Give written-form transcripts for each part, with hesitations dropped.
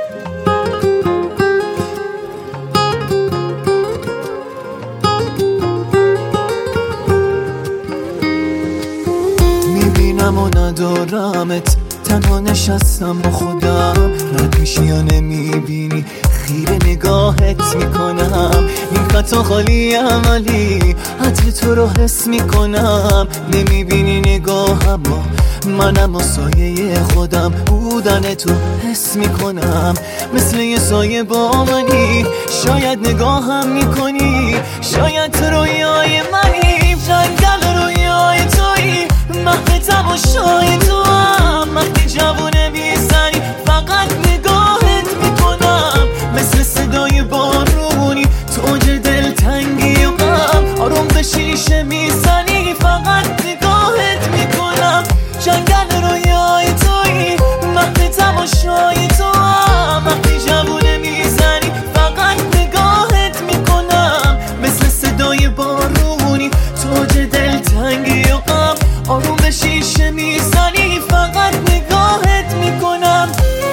میبینم و ندارمت، تنها نشستم با خودم. رد میشی یا نمیبینی، خیره نگاهت میکنم. این خطا خالی عملی، عطر تو رو حس میکنم. نمیبینی نگاهمو، منم و سایه خودم. بودن تو حس میکنم، مثل یه سایه با منی. شاید نگاهم میکنی، شاید تو رویای منی. جنگل رویای تویی، محو تماشای تو هم. وقتی جوونه میزنی فقط نگاهت میکنم. مثل صدای بارونی تو اوج دلتنگی و غم. آروم به شیشه میزنی فقط نگاهت میکنم. جنگل رویای تویی، محو تماشای تو هم. وقتی جوونه میزنی فقط نگاهت میکنم. مثل صدای بارونی تو اوج دلتنگی و غم. آروم به شیشه میزنی فقط نگاهت میکنم.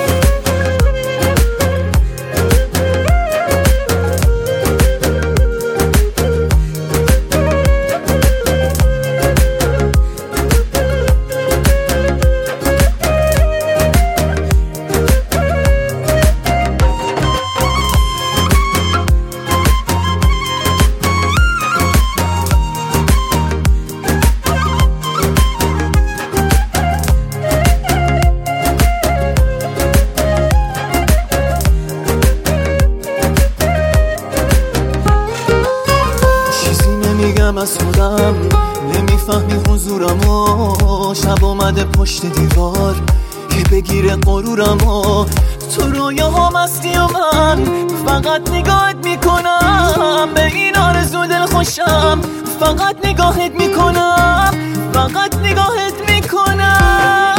از خودم نمیفهمی حضورمو. شب اومده پشت دیوار که بگیره غرورمو. تو رویاهام هستی و من فقط نگاهت میکنم. به این آرزو دل خوشم، فقط نگاهت میکنم. فقط نگاهت میکنم.